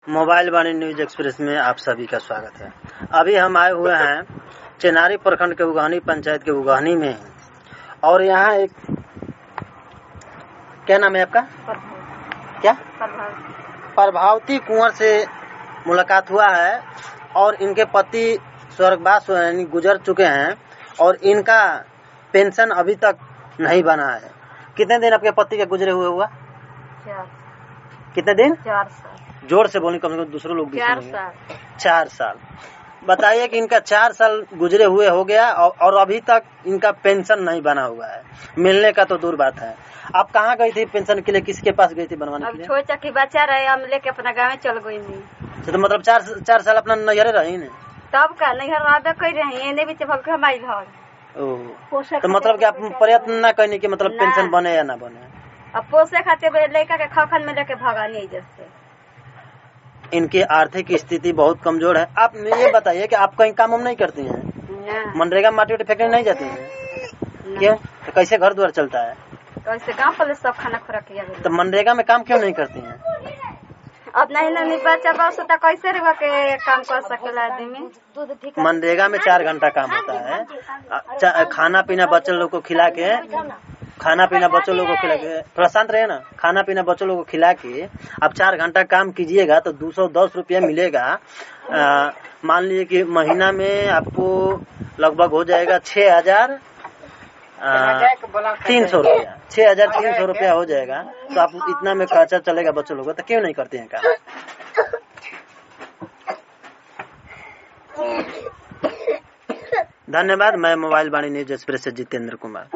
Mobile वाणी news express में आप सभी का स्वागत है। अभी हम आए हुए हैं चेनारी प्रखंड के उगाहनी पंचायत के उगाहनी में और यहाँ एक क्या नाम है आपका? क्या प्रभावती कुंवर से मुलाकात हुआ है और इनके पति स्वर्गवास यानी गुजर चुके हैं और इनका पेंशन अभी तक नहीं बना है। कितने दिन आपके पति के गुजरे हुआ? 4 कितने दिन? 4 साल। जोर से बोलें, कम से कम दूसरे लोग भी 4 सुनेंगे। साल। 4 साल। बताइए कि इनका 4 साल गुजरे हुए हो गया और अभी तक इनका पेंशन नहीं बना हुआ है। मिलने का तो दूर बात है। आप कहाँ गई थी पेंशन के लिए? किसके पास गई थी बनवाने के लिए? अब छोटा की बच्चा रहे, हम लेके अपना गाँव चल गई नहीं। तो मतलब 4 साल अपना नैहरे रही ने? तब का नैहर आबे कर रही है, बीच भग हमारी घर। तो मतलब कि आप प्रयत्न ना करने की मतलब पेंशन बने या ना बने? अब पोसे खाते लड़का के खखन में लेके भगानी जैसे। इनकी आर्थिक स्थिति बहुत कमजोर है। आप ये बताइए कि आप कहीं काम नहीं करती हैं? मनरेगा माटी वाटी फेंकने नहीं जाती हैं? क्यों? तो कैसे घर द्वार चलता है? कैसे गाँव पर सब खाना खुराक किया? तो मनरेगा में काम क्यों नहीं करती हैं? अब नहीं बच्चा बस तो कैसे रह के काम कर सकेला आदमी? मनरेगा में 4 घंटा काम होता है। खाना पीना बच्चों लोग को खिला के, थोड़ा शांत रहे ना। खाना पीना बच्चों लोग को खिला के आप 4 घंटा काम कीजिएगा तो 210 रुपया मिलेगा। मान लीजिए कि महीना में आपको लगभग हो जाएगा 6,300 रुपया। 6,300 रुपया हो जाएगा। तो आप इतना में खर्चा चलेगा बच्चों लोगों को, तो क्यों नहीं करते हैं काम? धन्यवाद। मैं मोबाइल वाणी न्यूज एक्सप्रेस से जितेंद्र कुमार।